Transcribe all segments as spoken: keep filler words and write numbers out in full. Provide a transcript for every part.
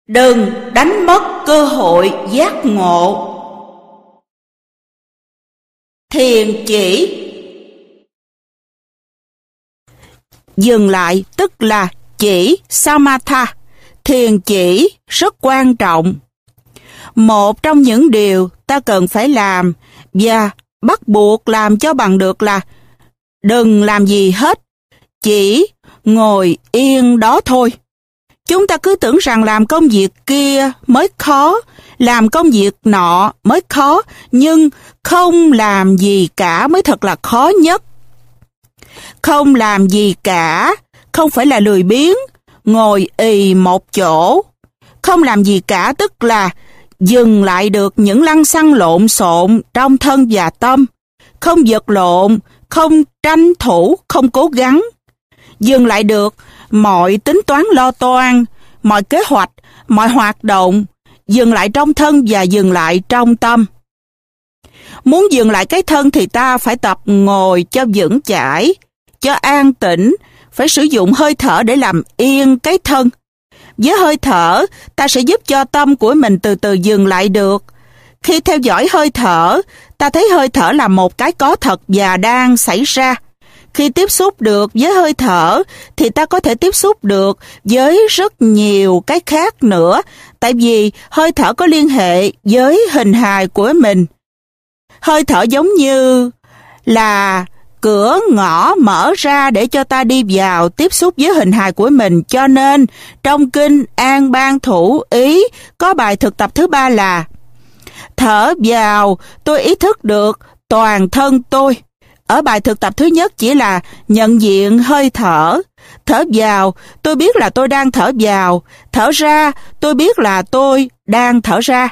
Đừng đánh mất cơ hội giác ngộ. Thiền chỉ. Dừng lại tức là chỉ samatha. Thiền chỉ rất quan trọng. Một trong những điều ta cần phải làm và bắt buộc làm cho bằng được là đừng làm gì hết, chỉ ngồi yên đó thôi. Chúng ta cứ tưởng rằng làm công việc kia mới khó, làm công việc nọ mới khó, nhưng không làm gì cả mới thật là khó nhất. Không làm gì cả không phải là lười biếng, ngồi ì một chỗ. Không làm gì cả tức là dừng lại được những lăng xăng lộn xộn trong thân và tâm. Không vật lộn, không tranh thủ, không cố gắng. Dừng lại được mọi tính toán lo toan, mọi kế hoạch, mọi hoạt động. Dừng lại trong thân và dừng lại trong tâm. Muốn dừng lại cái thân thì ta phải tập ngồi cho vững chãi, cho an tĩnh, phải sử dụng hơi thở để làm yên cái thân. Với hơi thở, ta sẽ giúp cho tâm của mình từ từ dừng lại được. Khi theo dõi hơi thở, ta thấy hơi thở là một cái có thật và đang xảy ra. Khi tiếp xúc được với hơi thở, thì ta có thể tiếp xúc được với rất nhiều cái khác nữa, tại vì hơi thở có liên hệ với hình hài của mình. Hơi thở giống như là cửa ngõ mở ra để cho ta đi vào tiếp xúc với hình hài của mình. Cho nên, trong kinh An Ban Thủ Ý có bài thực tập thứ ba là thở vào, tôi ý thức được toàn thân tôi. Ở bài thực tập thứ nhất chỉ là nhận diện hơi thở. Thở vào, tôi biết là tôi đang thở vào. Thở ra, tôi biết là tôi đang thở ra.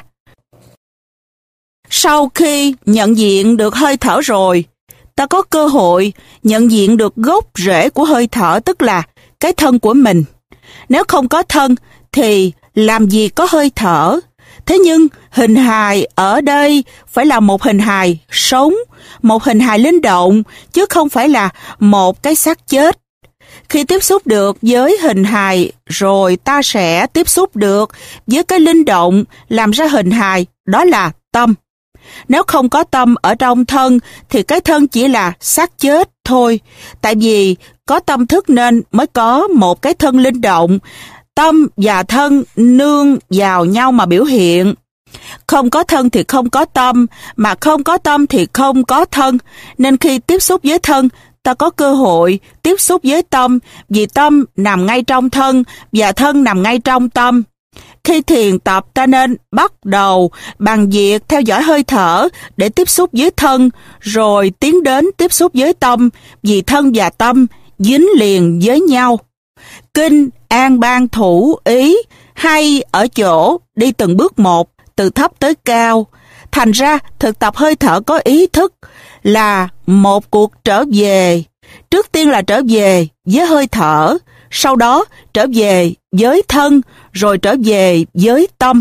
Sau khi nhận diện được hơi thở rồi, ta có cơ hội nhận diện được gốc rễ của hơi thở, tức là cái thân của mình. Nếu không có thân thì làm gì có hơi thở. Thế nhưng hình hài ở đây phải là một hình hài sống, một hình hài linh động, chứ không phải là một cái xác chết. Khi tiếp xúc được với hình hài rồi ta sẽ tiếp xúc được với cái linh động làm ra hình hài, đó là tâm. Nếu không có tâm ở trong thân thì cái thân chỉ là xác chết thôi. Tại vì có tâm thức nên mới có một cái thân linh động. Tâm và thân nương vào nhau mà biểu hiện. Không có thân thì không có tâm, mà không có tâm thì không có thân. Nên khi tiếp xúc với thân, ta có cơ hội tiếp xúc với tâm, vì tâm nằm ngay trong thân và thân nằm ngay trong tâm. Khi thiền tập, ta nên bắt đầu bằng việc theo dõi hơi thở để tiếp xúc với thân, rồi tiến đến tiếp xúc với tâm, vì thân và tâm dính liền với nhau. Kinh An Ban Thủ Ý hay ở chỗ đi từng bước một, từ thấp tới cao. Thành ra thực tập hơi thở có ý thức là một cuộc trở về. Trước tiên là trở về với hơi thở, sau đó trở về với thân, rồi trở về với tâm.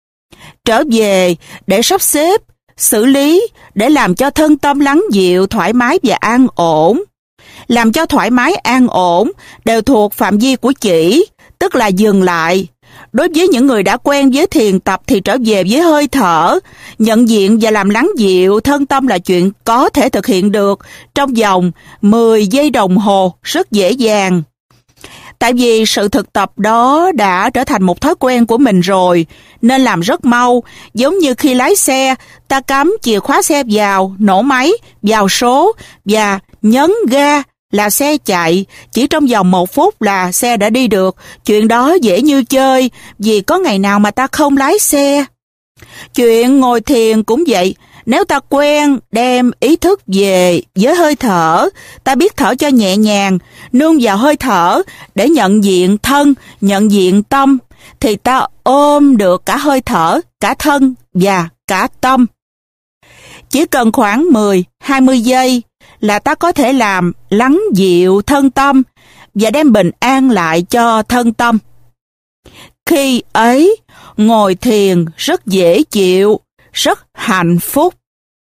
Trở về để sắp xếp, xử lý, để làm cho thân tâm lắng dịu, thoải mái và an ổn. Làm cho thoải mái, an ổn đều thuộc phạm vi của chỉ, tức là dừng lại. Đối với những người đã quen với thiền tập thì trở về với hơi thở, nhận diện và làm lắng dịu thân tâm là chuyện có thể thực hiện được trong vòng mười giây đồng hồ rất dễ dàng. Tại vì sự thực tập đó đã trở thành một thói quen của mình rồi, nên làm rất mau. Giống như khi lái xe, ta cắm chìa khóa xe vào, nổ máy, vào số và nhấn ga là xe chạy. Chỉ trong vòng một phút là xe đã đi được. Chuyện đó dễ như chơi, vì có ngày nào mà ta không lái xe. Chuyện ngồi thiền cũng vậy. Nếu ta quen đem ý thức về với hơi thở, ta biết thở cho nhẹ nhàng, nương vào hơi thở để nhận diện thân, nhận diện tâm, thì ta ôm được cả hơi thở, cả thân và cả tâm. Chỉ cần khoảng mười đến hai mươi giây là ta có thể làm lắng dịu thân tâm và đem bình an lại cho thân tâm. Khi ấy, ngồi thiền rất dễ chịu, rất hạnh phúc.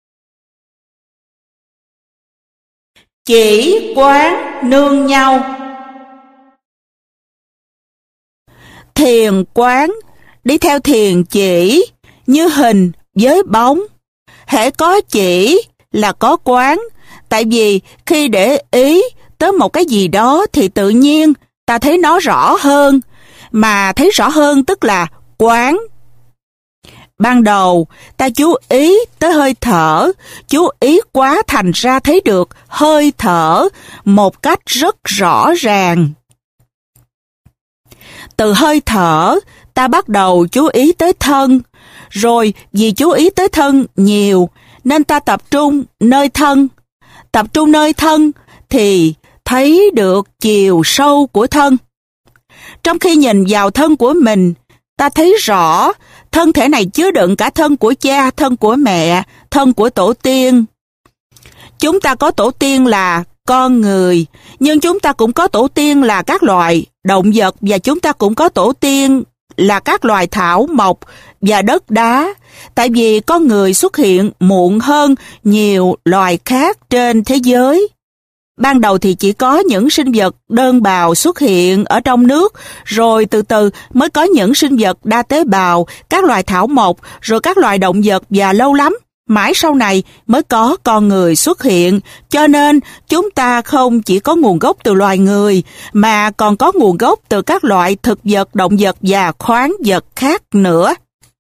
Chỉ quán nương nhau. Thiền quán đi theo thiền chỉ như hình với bóng. Hễ có chỉ là có quán, tại vì khi để ý tới một cái gì đó thì tự nhiên ta thấy nó rõ hơn, mà thấy rõ hơn tức là quán. Ban đầu ta chú ý tới hơi thở, chú ý quá thành ra thấy được hơi thở một cách rất rõ ràng. Từ hơi thở, ta bắt đầu chú ý tới thân, rồi vì chú ý tới thân nhiều nên ta tập trung nơi thân. Tập trung nơi thân thì thấy được chiều sâu của thân. Trong khi nhìn vào thân của mình, ta thấy rõ thân thể này chứa đựng cả thân của cha, thân của mẹ, thân của tổ tiên. Chúng ta có tổ tiên là con người, nhưng chúng ta cũng có tổ tiên là các loài động vật, và chúng ta cũng có tổ tiên là các loài thảo mộc và đất đá. Tại vì con người xuất hiện muộn hơn nhiều loài khác trên thế giới. Ban đầu thì chỉ có những sinh vật đơn bào xuất hiện ở trong nước, rồi từ từ mới có những sinh vật đa tế bào, các loài thảo mộc, rồi các loài động vật, và lâu lắm, mãi sau này mới có con người xuất hiện. Cho nên chúng ta không chỉ có nguồn gốc từ loài người, mà còn có nguồn gốc từ các loại thực vật, động vật và khoáng vật khác nữa.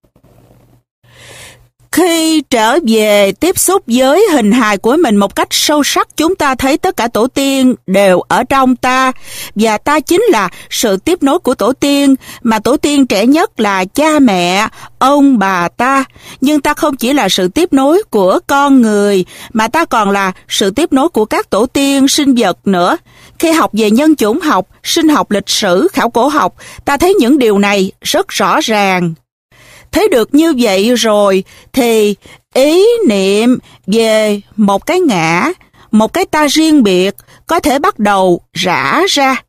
Khi trở về tiếp xúc với hình hài của mình một cách sâu sắc, chúng ta thấy tất cả tổ tiên đều ở trong ta, và ta chính là sự tiếp nối của tổ tiên, mà tổ tiên trẻ nhất là cha mẹ, ông bà ta. Nhưng ta không chỉ là sự tiếp nối của con người, mà ta còn là sự tiếp nối của các tổ tiên sinh vật nữa. Khi học về nhân chủng học, sinh học, lịch sử, khảo cổ học, ta thấy những điều này rất rõ ràng. Thấy được như vậy rồi thì ý niệm về một cái ngã, một cái ta riêng biệt có thể bắt đầu rã ra.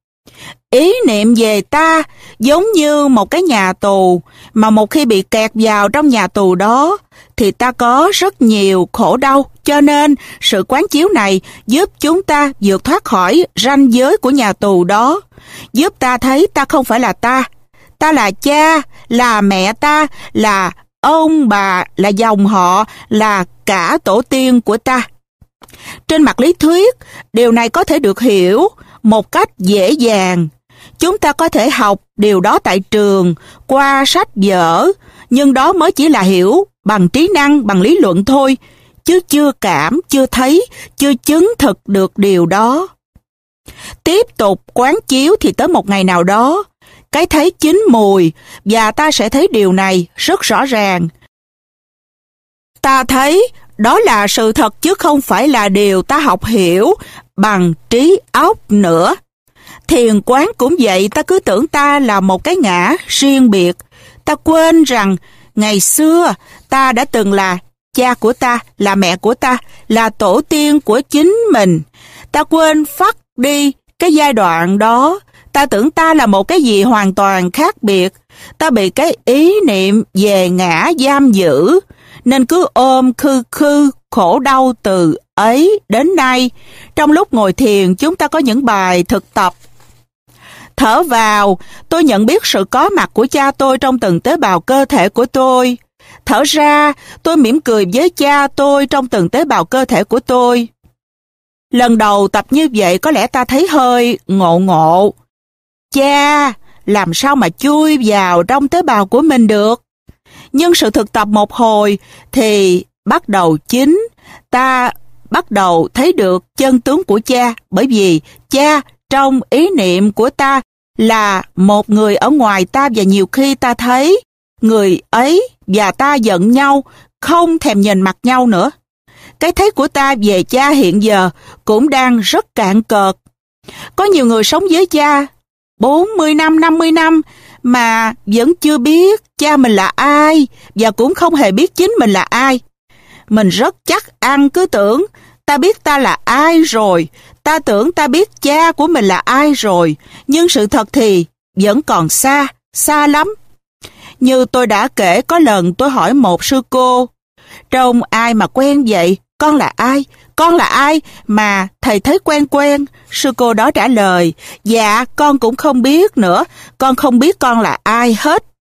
Ý niệm về ta giống như một cái nhà tù, mà một khi bị kẹt vào trong nhà tù đó thì ta có rất nhiều khổ đau. Cho nên sự quán chiếu này giúp chúng ta vượt thoát khỏi ranh giới của nhà tù đó, giúp ta thấy ta không phải là ta. Ta là cha, là mẹ ta, là ông bà, là dòng họ, là cả tổ tiên của ta. Trên mặt lý thuyết, điều này có thể được hiểu một cách dễ dàng. Chúng ta có thể học điều đó tại trường, qua sách vở, nhưng đó mới chỉ là hiểu bằng trí năng, bằng lý luận thôi, chứ chưa cảm, chưa thấy, chưa chứng thực được điều đó. Tiếp tục quán chiếu thì tới một ngày nào đó, cái thấy chín mùi, và ta sẽ thấy điều này rất rõ ràng. Ta thấy đó là sự thật chứ không phải là điều ta học hiểu bằng trí óc nữa. Thiền quán cũng vậy, ta cứ tưởng ta là một cái ngã riêng biệt. Ta quên rằng ngày xưa ta đã từng là cha của ta, là mẹ của ta, là tổ tiên của chính mình. Ta quên phắt đi cái giai đoạn đó. Ta tưởng ta là một cái gì hoàn toàn khác biệt. Ta bị cái ý niệm về ngã giam giữ, nên cứ ôm khư khư khổ đau từ ấy đến nay. Trong lúc ngồi thiền, chúng ta có những bài thực tập. Thở vào, tôi nhận biết sự có mặt của cha tôi trong từng tế bào cơ thể của tôi. Thở ra, tôi mỉm cười với cha tôi trong từng tế bào cơ thể của tôi. Lần đầu tập như vậy có lẽ ta thấy hơi ngộ ngộ. Cha, làm sao mà chui vào trong tế bào của mình được? Nhưng sự thực tập một hồi thì bắt đầu chính, ta bắt đầu thấy được chân tướng của cha, bởi vì cha trong ý niệm của ta là một người ở ngoài ta, và nhiều khi ta thấy người ấy và ta giận nhau, không thèm nhìn mặt nhau nữa. Cái thấy của ta về cha hiện giờ cũng đang rất cạn cợt. Có nhiều người sống với cha bốn mươi năm, năm mươi năm mà vẫn chưa biết cha mình là ai, và cũng không hề biết chính mình là ai. Mình rất chắc ăn cứ tưởng ta biết ta là ai rồi, ta tưởng ta biết cha của mình là ai rồi, nhưng sự thật thì vẫn còn xa, xa lắm. Như tôi đã kể, có lần tôi hỏi một sư cô, trông ai mà quen vậy? Con là ai? Con là ai mà thầy thấy quen quen? Sư cô đó trả lời, dạ con cũng không biết nữa, con không biết con là ai hết.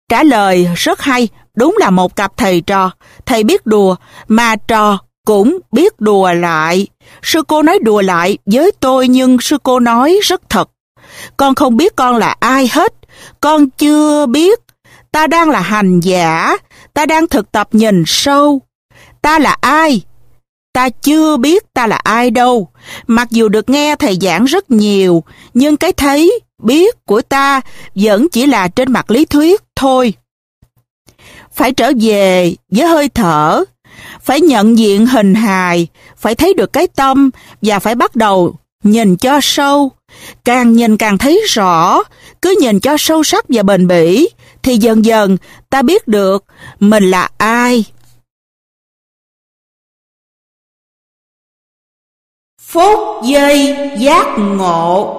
Trả lời rất hay, đúng là một cặp thầy trò. Thầy biết đùa, mà trò cũng biết đùa lại. Sư cô nói đùa lại với tôi, nhưng sư cô nói rất thật. Con không biết con là ai hết. Con chưa biết. Ta đang là hành giả. Ta đang thực tập nhìn sâu. Ta là ai? Ta chưa biết ta là ai đâu. Mặc dù được nghe thầy giảng rất nhiều, nhưng cái thấy, biết của ta vẫn chỉ là trên mặt lý thuyết thôi. Phải trở về với hơi thở, phải nhận diện hình hài, phải thấy được cái tâm và phải bắt đầu nhìn cho sâu. Càng nhìn càng thấy rõ, cứ nhìn cho sâu sắc và bền bỉ, thì dần dần ta biết được mình là ai. Phút giây giác ngộ.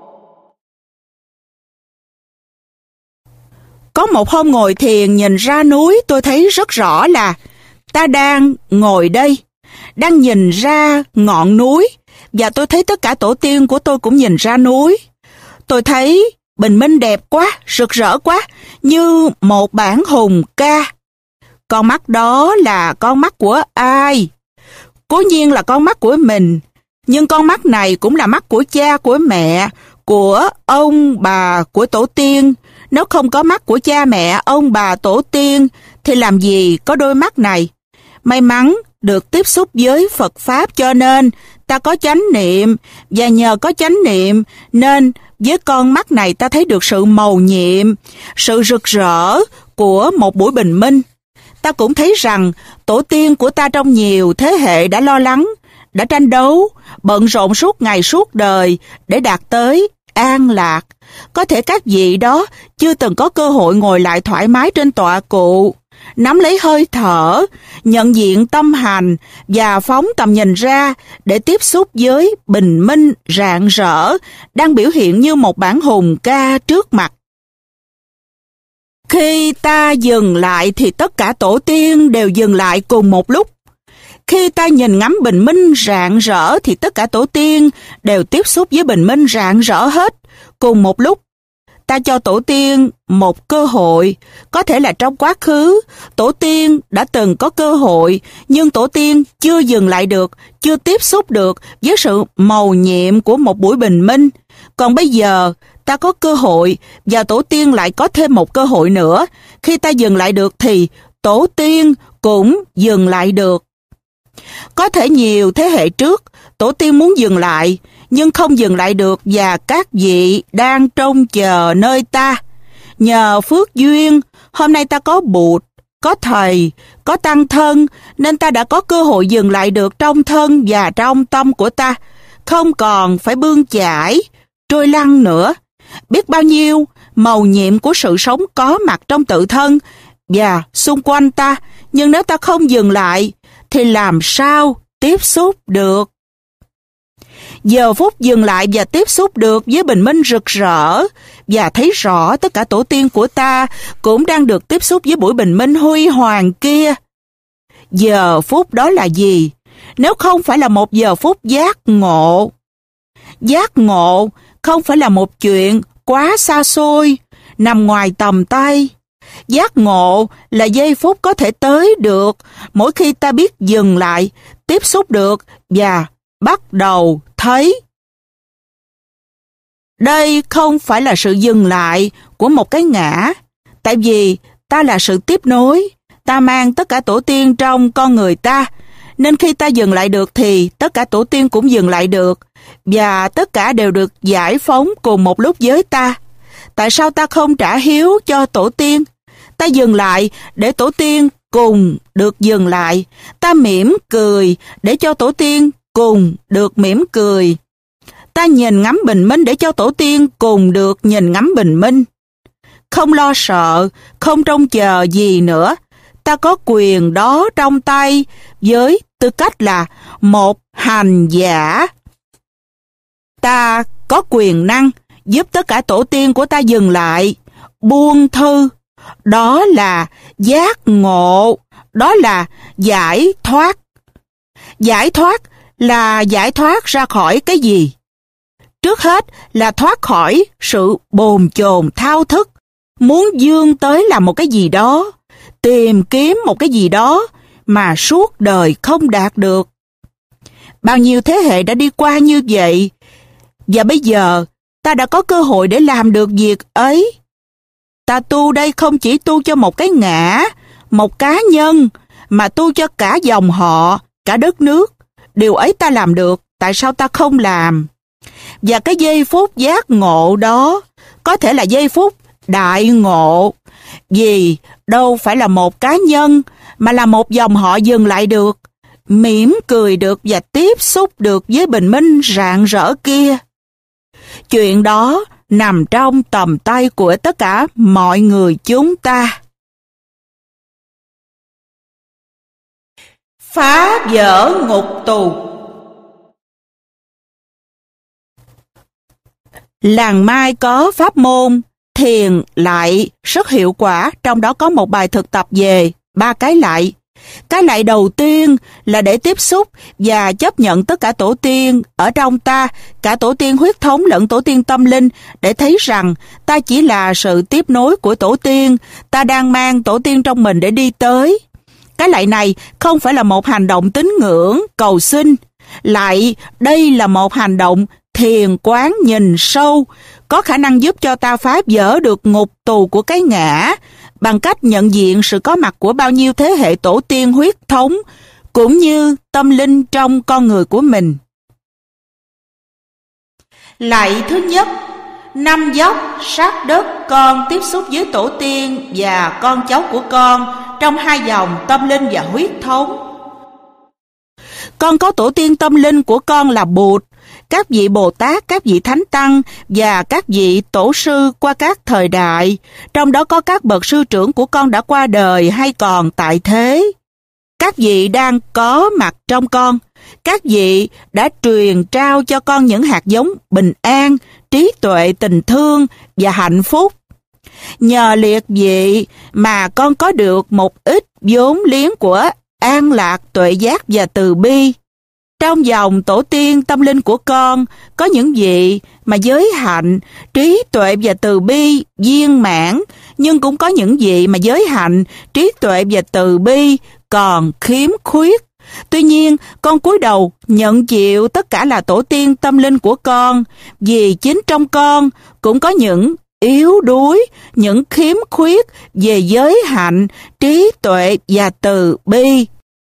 Có một hôm ngồi thiền nhìn ra núi, tôi thấy rất rõ là ta đang ngồi đây, đang nhìn ra ngọn núi, và tôi thấy tất cả tổ tiên của tôi cũng nhìn ra núi. Tôi thấy bình minh đẹp quá, rực rỡ quá, như một bản hùng ca. Con mắt đó là con mắt của ai? Cố nhiên là con mắt của mình, nhưng con mắt này cũng là mắt của cha, của mẹ, của ông bà, của tổ tiên. Nếu không có mắt của cha mẹ, ông bà, tổ tiên, thì làm gì có đôi mắt này? May mắn được tiếp xúc với Phật Pháp cho nên ta có chánh niệm, và nhờ có chánh niệm nên với con mắt này ta thấy được sự mầu nhiệm, sự rực rỡ của một buổi bình minh. Ta cũng thấy rằng tổ tiên của ta trong nhiều thế hệ đã lo lắng, đã tranh đấu, bận rộn suốt ngày suốt đời để đạt tới an lạc. Có thể các vị đó chưa từng có cơ hội ngồi lại thoải mái trên tọa cụ, nắm lấy hơi thở, nhận diện tâm hành và phóng tầm nhìn ra để tiếp xúc với bình minh rạng rỡ đang biểu hiện như một bản hùng ca trước mặt. Khi ta dừng lại thì tất cả tổ tiên đều dừng lại cùng một lúc. Khi ta nhìn ngắm bình minh rạng rỡ thì tất cả tổ tiên đều tiếp xúc với bình minh rạng rỡ hết cùng một lúc. Ta cho tổ tiên một cơ hội, có thể là trong quá khứ, tổ tiên đã từng có cơ hội, nhưng tổ tiên chưa dừng lại được, chưa tiếp xúc được với sự mầu nhiệm của một buổi bình minh. Còn bây giờ, ta có cơ hội, và tổ tiên lại có thêm một cơ hội nữa. Khi ta dừng lại được thì tổ tiên cũng dừng lại được. Có thể nhiều thế hệ trước, tổ tiên muốn dừng lại, nhưng không dừng lại được, và các vị đang trông chờ nơi ta. Nhờ phước duyên, hôm nay ta có Bụt, có thầy, có tăng thân, nên ta đã có cơ hội dừng lại được trong thân và trong tâm của ta, không còn phải bươn chải, trôi lăn nữa. Biết bao nhiêu mầu nhiệm của sự sống có mặt trong tự thân và xung quanh ta, nhưng nếu ta không dừng lại, thì làm sao tiếp xúc được? Giờ phút dừng lại và tiếp xúc được với bình minh rực rỡ, và thấy rõ tất cả tổ tiên của ta cũng đang được tiếp xúc với buổi bình minh huy hoàng kia. Giờ phút đó là gì? Nếu không phải là một giờ phút giác ngộ. Giác ngộ không phải là một chuyện quá xa xôi, nằm ngoài tầm tay. Giác ngộ là giây phút có thể tới được mỗi khi ta biết dừng lại, tiếp xúc được và bắt đầu thấy. Đây không phải là sự dừng lại của một cái ngã, tại vì ta là sự tiếp nối, ta mang tất cả tổ tiên trong con người ta, nên khi ta dừng lại được thì tất cả tổ tiên cũng dừng lại được, và tất cả đều được giải phóng cùng một lúc với ta. Tại sao ta không trả hiếu cho tổ tiên? Ta dừng lại để tổ tiên cùng được dừng lại. Ta mỉm cười để cho tổ tiên cùng được mỉm cười. Ta nhìn ngắm bình minh để cho tổ tiên cùng được nhìn ngắm bình minh. Không lo sợ, không trông chờ gì nữa. Ta có quyền đó trong tay với tư cách là một hành giả. Ta có quyền năng giúp tất cả tổ tiên của ta dừng lại, buông thư. Đó là giác ngộ, đó là giải thoát. Giải thoát là giải thoát ra khỏi cái gì? Trước hết là thoát khỏi sự bồn chồn thao thức, muốn vươn tới làm một cái gì đó, tìm kiếm một cái gì đó mà suốt đời không đạt được. Bao nhiêu thế hệ đã đi qua như vậy, và bây giờ ta đã có cơ hội để làm được việc ấy. Ta tu đây không chỉ tu cho một cái ngã, một cá nhân, mà tu cho cả dòng họ, cả đất nước. Điều ấy ta làm được, tại sao ta không làm? Và cái giây phút giác ngộ đó có thể là giây phút đại ngộ, vì đâu phải là một cá nhân, mà là một dòng họ dừng lại được, mỉm cười được và tiếp xúc được với bình minh rạng rỡ kia. Chuyện đó nằm trong tầm tay của tất cả mọi người chúng ta. Phá vỡ ngục tù. Làng Mai có pháp môn thiền lại rất hiệu quả, trong đó có một bài thực tập về ba cái lại. Cái lại đầu tiên là để tiếp xúc và chấp nhận tất cả tổ tiên ở trong ta, cả tổ tiên huyết thống lẫn tổ tiên tâm linh, để thấy rằng ta chỉ là sự tiếp nối của tổ tiên, ta đang mang tổ tiên trong mình để đi tới. Cái lại này không phải là một hành động tín ngưỡng, cầu xin. Lại, đây là một hành động thiền quán nhìn sâu, có khả năng giúp cho ta phá vỡ được ngục tù của cái ngã, bằng cách nhận diện sự có mặt của bao nhiêu thế hệ tổ tiên huyết thống, cũng như tâm linh trong con người của mình. Lạy thứ nhất, năm dốc sát đất con tiếp xúc với tổ tiên và con cháu của con trong hai dòng tâm linh và huyết thống. Con có tổ tiên tâm linh của con là Bụt, các vị Bồ Tát, các vị Thánh Tăng và các vị Tổ sư qua các thời đại, trong đó có các bậc sư trưởng của con đã qua đời hay còn tại thế. Các vị đang có mặt trong con, các vị đã truyền trao cho con những hạt giống bình an, trí tuệ, tình thương và hạnh phúc. Nhờ liệt vị mà con có được một ít vốn liếng của an lạc, tuệ giác và từ bi. Trong dòng tổ tiên tâm linh của con có những vị mà giới hạnh, trí tuệ và từ bi viên mãn, nhưng cũng có những vị mà giới hạnh, trí tuệ và từ bi còn khiếm khuyết. Tuy nhiên, con cúi đầu nhận chịu tất cả là tổ tiên tâm linh của con, vì chính trong con cũng có những yếu đuối, những khiếm khuyết về giới hạnh, trí tuệ và từ bi.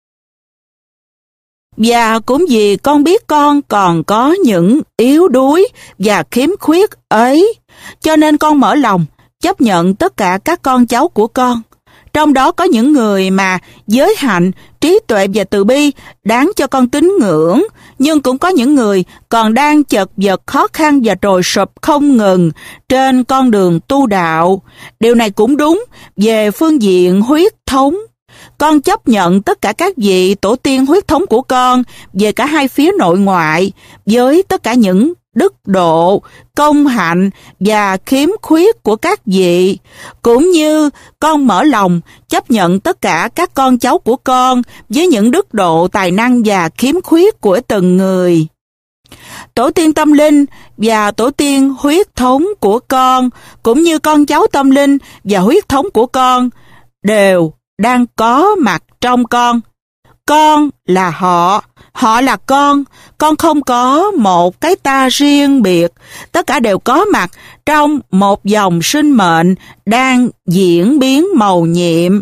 Và cũng vì con biết con còn có những yếu đuối và khiếm khuyết ấy, cho nên con mở lòng chấp nhận tất cả các con cháu của con. Trong đó có những người mà giới hạnh, trí tuệ và từ bi đáng cho con tín ngưỡng, nhưng cũng có những người còn đang chật vật khó khăn và trồi sụp không ngừng trên con đường tu đạo. Điều này cũng đúng về phương diện huyết thống. Con chấp nhận tất cả các vị tổ tiên huyết thống của con về cả hai phía nội ngoại, với tất cả những đức độ, công hạnh và khiếm khuyết của các vị, cũng như con mở lòng chấp nhận tất cả các con cháu của con với những đức độ, tài năng và khiếm khuyết của từng người. Tổ tiên tâm linh và tổ tiên huyết thống của con, cũng như con cháu tâm linh và huyết thống của con, đều đang có mặt trong con. Con là họ, họ là con, con không có một cái ta riêng biệt, tất cả đều có mặt trong một dòng sinh mệnh đang diễn biến mầu nhiệm.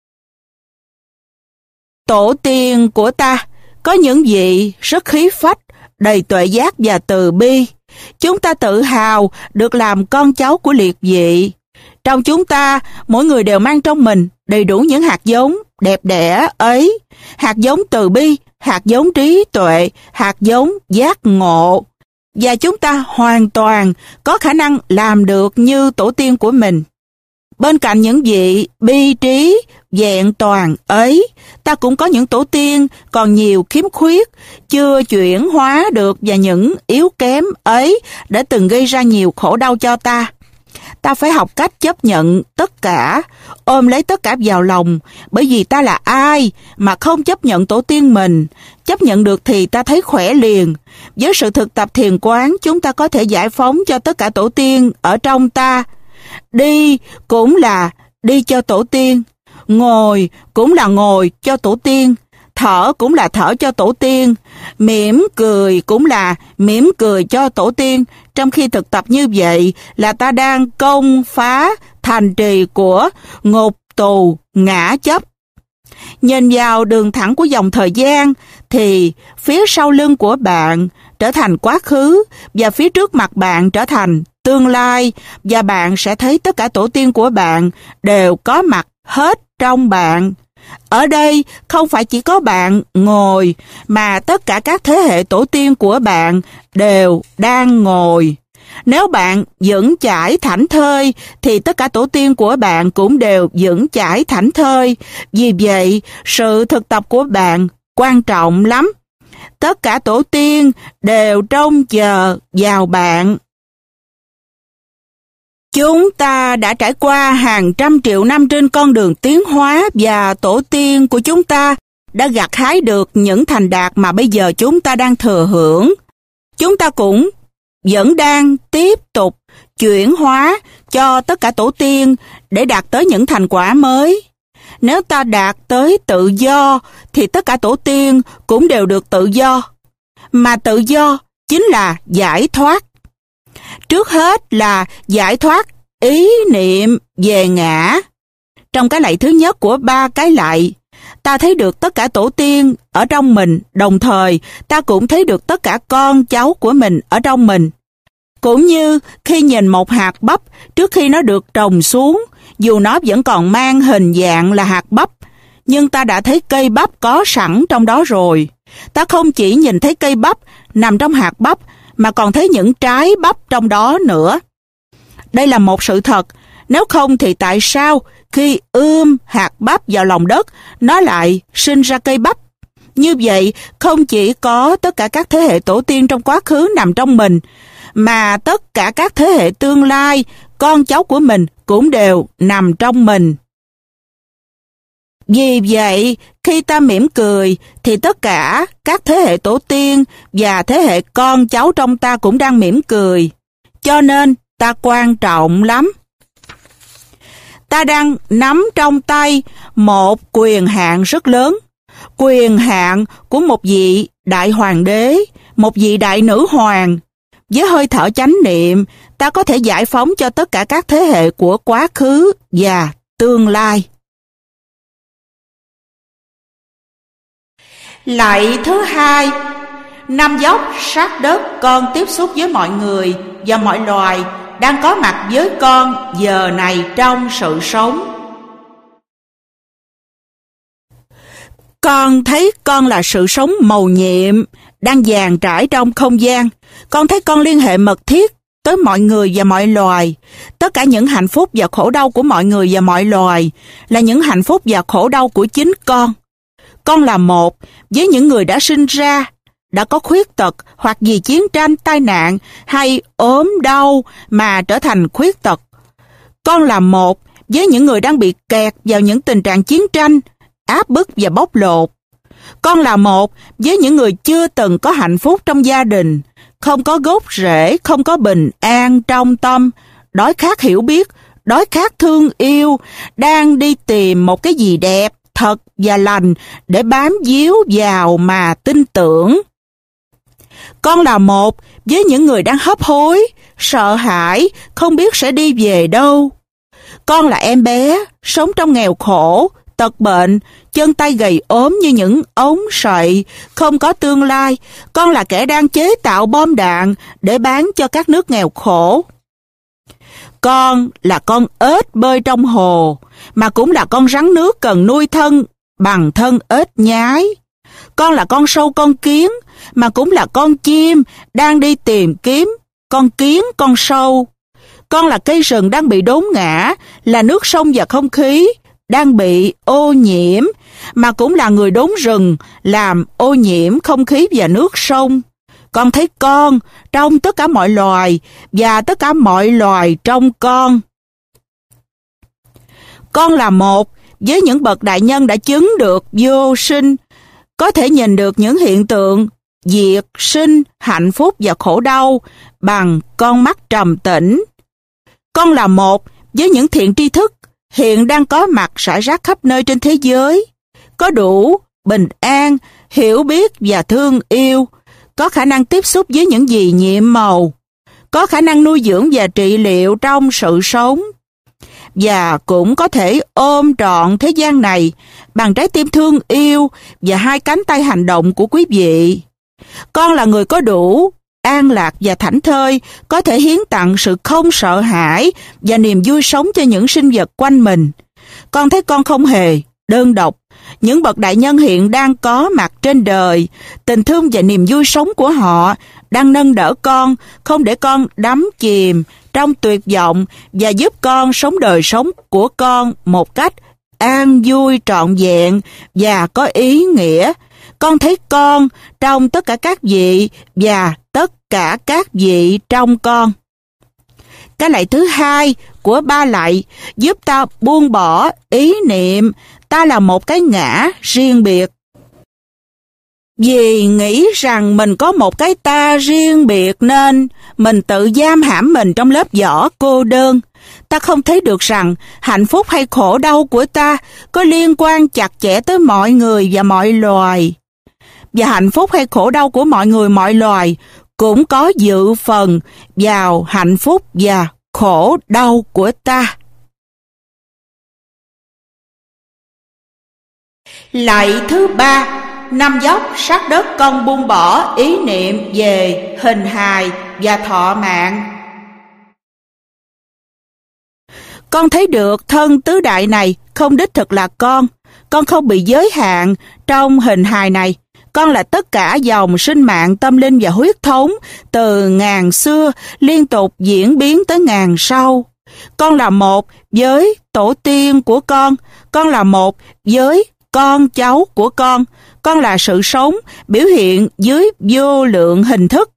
Tổ tiên của ta có những vị rất khí phách, đầy tuệ giác và từ bi. Chúng ta tự hào được làm con cháu của liệt vị. Trong chúng ta, mỗi người đều mang trong mình đầy đủ những hạt giống đẹp đẽ ấy, hạt giống từ bi, hạt giống trí tuệ, hạt giống giác ngộ. Và chúng ta hoàn toàn có khả năng làm được như tổ tiên của mình. Bên cạnh những vị bi trí, vẹn toàn ấy, ta cũng có những tổ tiên còn nhiều khiếm khuyết, chưa chuyển hóa được, và những yếu kém ấy đã từng gây ra nhiều khổ đau cho ta. Ta phải học cách chấp nhận tất cả, ôm lấy tất cả vào lòng, bởi vì ta là ai mà không chấp nhận tổ tiên mình. Chấp nhận được thì ta thấy khỏe liền. Với sự thực tập thiền quán, chúng ta có thể giải phóng cho tất cả tổ tiên ở trong ta. đi cũng là đi cho tổ tiên, ngồi cũng là ngồi cho tổ tiên, thở cũng là thở cho tổ tiên, mỉm cười cũng là mỉm cười cho tổ tiên. Trong khi thực tập như vậy là ta đang công phá thành trì của ngục tù ngã chấp. Nhìn vào đường thẳng của dòng thời gian thì phía sau lưng của bạn trở thành quá khứ và phía trước mặt bạn trở thành tương lai, và bạn sẽ thấy tất cả tổ tiên của bạn đều có mặt hết trong bạn. Ở đây không phải chỉ có bạn ngồi, mà tất cả các thế hệ tổ tiên của bạn đều đang ngồi. Nếu bạn vững chãi thảnh thơi, thì tất cả tổ tiên của bạn cũng đều vững chãi thảnh thơi. Vì vậy, sự thực tập của bạn quan trọng lắm. Tất cả tổ tiên đều trông chờ vào bạn. Chúng ta đã trải qua hàng trăm triệu năm trên con đường tiến hóa, và tổ tiên của chúng ta đã gặt hái được những thành đạt mà bây giờ chúng ta đang thừa hưởng. Chúng ta cũng vẫn đang tiếp tục chuyển hóa cho tất cả tổ tiên để đạt tới những thành quả mới. Nếu ta đạt tới tự do thì tất cả tổ tiên cũng đều được tự do. Mà tự do chính là giải thoát. Trước hết là giải thoát ý niệm về ngã. Trong cái lạy thứ nhất của ba cái lạy, ta thấy được tất cả tổ tiên ở trong mình, đồng thời ta cũng thấy được tất cả con cháu của mình ở trong mình. Cũng như khi nhìn một hạt bắp trước khi nó được trồng xuống, dù nó vẫn còn mang hình dạng là hạt bắp, nhưng ta đã thấy cây bắp có sẵn trong đó rồi. Ta không chỉ nhìn thấy cây bắp nằm trong hạt bắp, mà còn thấy những trái bắp trong đó nữa. Đây là một sự thật. Nếu không thì tại sao khi ươm hạt bắp vào lòng đất, nó lại sinh ra cây bắp? Như vậy, không chỉ có tất cả các thế hệ tổ tiên trong quá khứ nằm trong mình, mà tất cả các thế hệ tương lai, con cháu của mình cũng đều nằm trong mình. Vì vậy, khi ta mỉm cười, thì tất cả các thế hệ tổ tiên và thế hệ con cháu trong ta cũng đang mỉm cười. Cho nên, ta quan trọng lắm. Ta đang nắm trong tay một quyền hạn rất lớn. Quyền hạn của một vị đại hoàng đế, một vị đại nữ hoàng. Với hơi thở chánh niệm, ta có thể giải phóng cho tất cả các thế hệ của quá khứ và tương lai. Lạy thứ hai, năm dốc sát đất, con tiếp xúc với mọi người và mọi loài đang có mặt với con giờ này trong sự sống. Con thấy con là sự sống mầu nhiệm, đang dàn trải trong không gian. Con thấy con liên hệ mật thiết tới mọi người và mọi loài. Tất cả những hạnh phúc và khổ đau của mọi người và mọi loài là những hạnh phúc và khổ đau của chính con. Con là một với những người đã sinh ra, đã có khuyết tật hoặc vì chiến tranh, tai nạn hay ốm đau mà trở thành khuyết tật. Con là một với những người đang bị kẹt vào những tình trạng chiến tranh, áp bức và bóc lột. Con là một với những người chưa từng có hạnh phúc trong gia đình, không có gốc rễ, không có bình an trong tâm, đói khát hiểu biết, đói khát thương yêu, đang đi tìm một cái gì đẹp, thật và lành để bám víu vào mà tin tưởng. Con là một với những người đang hấp hối, sợ hãi, không biết sẽ đi về đâu. Con là em bé, sống trong nghèo khổ, tật bệnh, chân tay gầy ốm như những ống sậy, không có tương lai. Con là kẻ đang chế tạo bom đạn để bán cho các nước nghèo khổ. Con là con ếch bơi trong hồ, mà cũng là con rắn nước cần nuôi thân bằng thân ếch nhái. Con là con sâu con kiến, mà cũng là con chim đang đi tìm kiếm con kiến, con sâu. Con là cây rừng đang bị đốn ngã, là nước sông và không khí đang bị ô nhiễm, mà cũng là người đốn rừng làm ô nhiễm không khí và nước sông. Con thấy con trong tất cả mọi loài và tất cả mọi loài trong con. Con là một với những bậc đại nhân đã chứng được vô sinh, có thể nhìn được những hiện tượng diệt sinh, hạnh phúc và khổ đau bằng con mắt trầm tĩnh. Con là một với những thiện tri thức hiện đang có mặt rải rác khắp nơi trên thế giới, có đủ bình an, hiểu biết và thương yêu, có khả năng tiếp xúc với những gì nhiệm màu, có khả năng nuôi dưỡng và trị liệu trong sự sống, và cũng có thể ôm trọn thế gian này bằng trái tim thương yêu và hai cánh tay hành động của quý vị. Con là người có đủ an lạc và thảnh thơi, có thể hiến tặng sự không sợ hãi và niềm vui sống cho những sinh vật quanh mình. Con thấy con không hề đơn độc. Những bậc đại nhân hiện đang có mặt trên đời, tình thương và niềm vui sống của họ đang nâng đỡ con, không để con đắm chìm trong tuyệt vọng và giúp con sống đời sống của con một cách an vui trọn vẹn và có ý nghĩa. Con thấy con trong tất cả các vị và tất cả các vị trong con. Cái lạy thứ hai của ba lạy giúp ta buông bỏ ý niệm ta là một cái ngã riêng biệt. Vì nghĩ rằng mình có một cái ta riêng biệt nên mình tự giam hãm mình trong lớp vỏ cô đơn. Ta không thấy được rằng hạnh phúc hay khổ đau của ta có liên quan chặt chẽ tới mọi người và mọi loài. Và hạnh phúc hay khổ đau của mọi người mọi loài cũng có dự phần vào hạnh phúc và khổ đau của ta. Lạy thứ ba, năm dốc sát đất con buông bỏ ý niệm về hình hài và thọ mạng. Con thấy được thân tứ đại này không đích thực là con. Con không bị giới hạn trong hình hài này. Con là tất cả dòng sinh mạng tâm linh và huyết thống từ ngàn xưa liên tục diễn biến tới ngàn sau. Con là một với tổ tiên của con. Con là một với con cháu của con. Con là sự sống biểu hiện dưới vô lượng hình thức.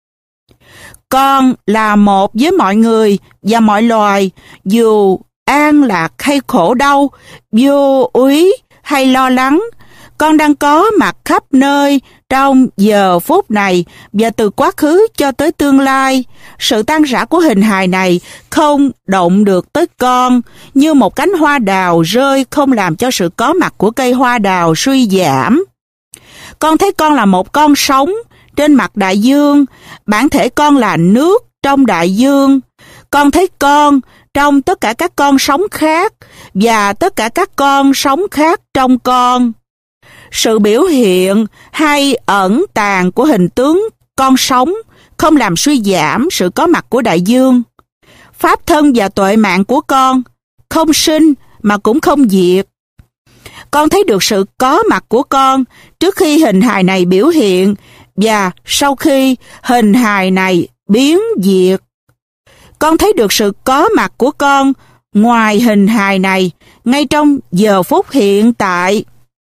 Con là một với mọi người và mọi loài, dù an lạc hay khổ đau, vô úy hay lo lắng. Con đang có mặt khắp nơi trong giờ phút này và từ quá khứ cho tới tương lai. Sự tan rã của hình hài này không động được tới con, như một cánh hoa đào rơi không làm cho sự có mặt của cây hoa đào suy giảm. Con thấy con là một con sống trên mặt đại dương, bản thể con là nước trong đại dương. Con thấy con trong tất cả các con sống khác và tất cả các con sống khác trong con. Sự biểu hiện hay ẩn tàng của hình tướng con sống không làm suy giảm sự có mặt của đại dương. Pháp thân và tuệ mạng của con không sinh mà cũng không diệt. Con thấy được sự có mặt của con trước khi hình hài này biểu hiện và sau khi hình hài này biến diệt. Con thấy được sự có mặt của con ngoài hình hài này ngay trong giờ phút hiện tại.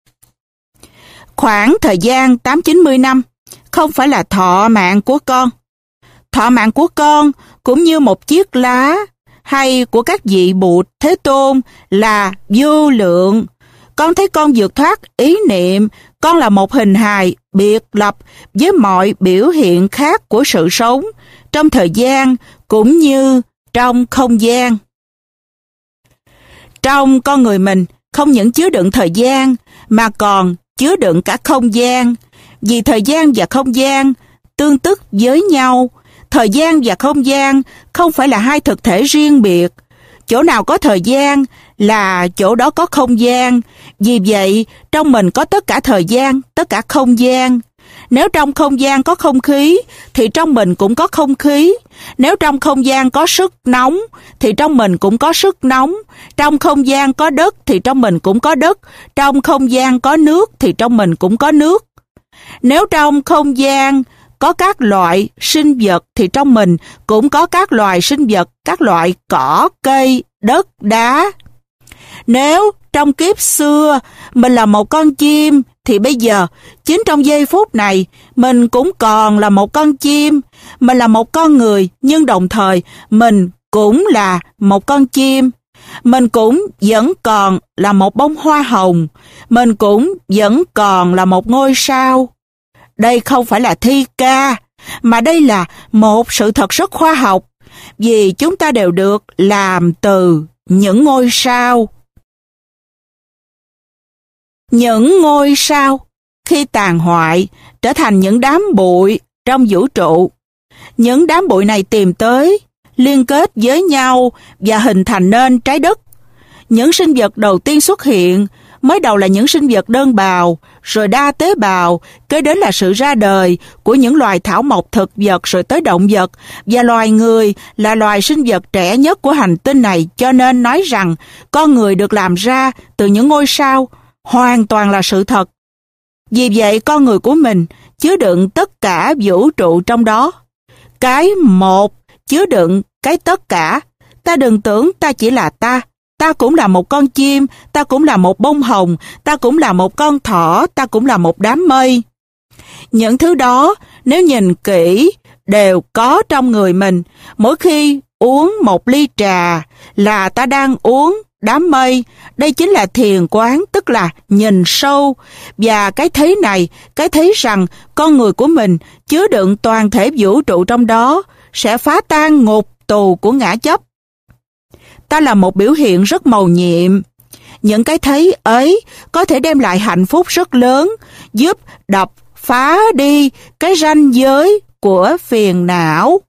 Khoảng thời gian tám chín mươi năm không phải là thọ mạng của con. Thọ mạng của con cũng như một chiếc lá hay của các vị Bụt Thế Tôn là vô lượng. Con thấy con vượt thoát ý niệm, con là một hình hài biệt lập với mọi biểu hiện khác của sự sống trong thời gian cũng như trong không gian. Trong con người mình không những chứa đựng thời gian mà còn chứa đựng cả không gian, vì thời gian và không gian tương tức với nhau. Thời gian và không gian không phải là hai thực thể riêng biệt. Chỗ nào có thời gian là chỗ đó có không gian. Vì vậy, trong mình có tất cả thời gian, tất cả không gian. Nếu trong không gian có không khí, thì trong mình cũng có không khí. Nếu trong không gian có sức nóng, thì trong mình cũng có sức nóng. Trong không gian có đất, thì trong mình cũng có đất. Trong không gian có nước, thì trong mình cũng có nước. Nếu trong không gian có các loại sinh vật, thì trong mình cũng có các loài sinh vật, các loại cỏ, cây, đất, đá. Nếu trong kiếp xưa mình là một con chim, thì bây giờ, chính trong giây phút này, mình cũng còn là một con chim. Mình là một con người, nhưng đồng thời mình cũng là một con chim. Mình cũng vẫn còn là một bông hoa hồng. Mình cũng vẫn còn là một ngôi sao. Đây không phải là thi ca, mà đây là một sự thật rất khoa học. vì chúng ta đều được làm từ những ngôi sao. Những ngôi sao khi tàn hoại trở thành những đám bụi trong vũ trụ. Những đám bụi này tìm tới, liên kết với nhau và hình thành nên trái đất. Những sinh vật đầu tiên xuất hiện mới đầu là những sinh vật đơn bào, rồi đa tế bào, kế đến là sự ra đời của những loài thảo mộc thực vật, rồi tới động vật, và loài người là loài sinh vật trẻ nhất của hành tinh này, cho nên nói rằng con người được làm ra từ những ngôi sao hoàn toàn là sự thật. Vì vậy con người của mình chứa đựng tất cả vũ trụ trong đó. Cái một chứa đựng cái tất cả. Ta đừng tưởng ta chỉ là ta. Ta cũng là một con chim, ta cũng là một bông hồng, ta cũng là một con thỏ, ta cũng là một đám mây. Những thứ đó, nếu nhìn kỹ, đều có trong người mình. Mỗi khi uống một ly trà là ta đang uống đám mây. Đây chính là thiền quán, tức là nhìn sâu. Và cái thấy này, cái thấy rằng con người của mình chứa đựng toàn thể vũ trụ trong đó, sẽ phá tan ngục tù của ngã chấp. Ta là một biểu hiện rất mầu nhiệm. Những cái thấy ấy có thể đem lại hạnh phúc rất lớn, giúp đập phá đi cái ranh giới của phiền não.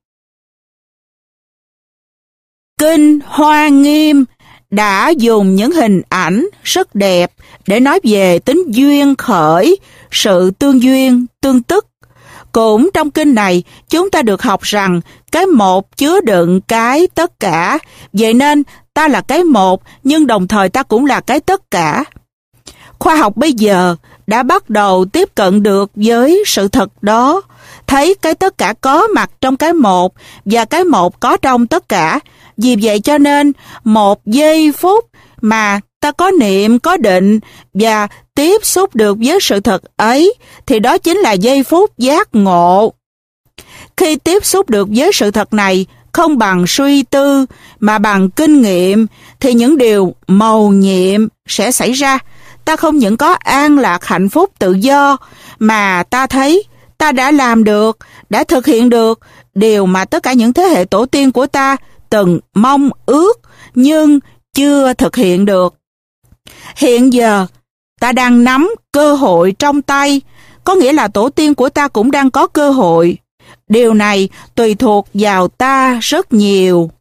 Kinh Hoa Nghiêm đã dùng những hình ảnh rất đẹp để nói về tính duyên khởi, sự tương duyên, tương tức. Cũng trong kinh này, chúng ta được học rằng cái một chứa đựng cái tất cả, vậy nên ta là cái một, nhưng đồng thời ta cũng là cái tất cả. Khoa học bây giờ đã bắt đầu tiếp cận được với sự thật đó, thấy cái tất cả có mặt trong cái một, và cái một có trong tất cả. Vì vậy cho nên, một giây phút mà ta có niệm, có định và tiếp xúc được với sự thật ấy, thì đó chính là giây phút giác ngộ. Khi tiếp xúc được với sự thật này, không bằng suy tư mà bằng kinh nghiệm, thì những điều mầu nhiệm sẽ xảy ra. Ta không những có an lạc, hạnh phúc, tự do, mà ta thấy ta đã làm được, đã thực hiện được điều mà tất cả những thế hệ tổ tiên của ta từng mong ước nhưng chưa thực hiện được. Hiện giờ, ta đang nắm cơ hội trong tay, có nghĩa là tổ tiên của ta cũng đang có cơ hội. Điều này tùy thuộc vào ta rất nhiều.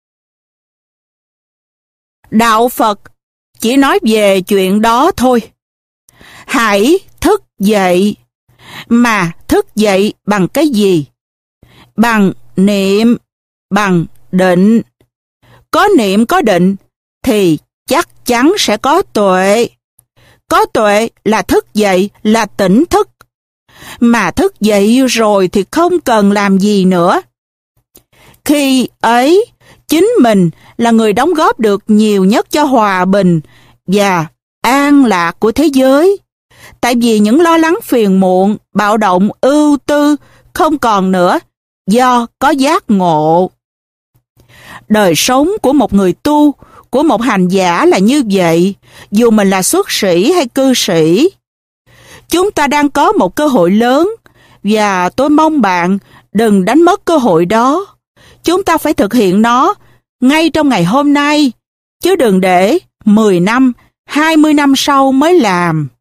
Đạo Phật chỉ nói về chuyện đó thôi. Hãy thức dậy. Mà thức dậy bằng cái gì? Bằng niệm, bằng định. Có niệm, có định thì chắc chắn sẽ có tuệ. Có tuệ là thức dậy, là tỉnh thức. Mà thức dậy rồi thì không cần làm gì nữa. Khi ấy, chính mình là người đóng góp được nhiều nhất cho hòa bình và an lạc của thế giới. Tại vì những lo lắng phiền muộn, bạo động, ưu tư không còn nữa do có giác ngộ. Đời sống của một người tu, của một hành giả là như vậy, dù mình là xuất sĩ hay cư sĩ. Chúng ta đang có một cơ hội lớn, và tôi mong bạn đừng đánh mất cơ hội đó. Chúng ta phải thực hiện nó ngay trong ngày hôm nay, chứ đừng để mười năm, hai mươi năm sau mới làm.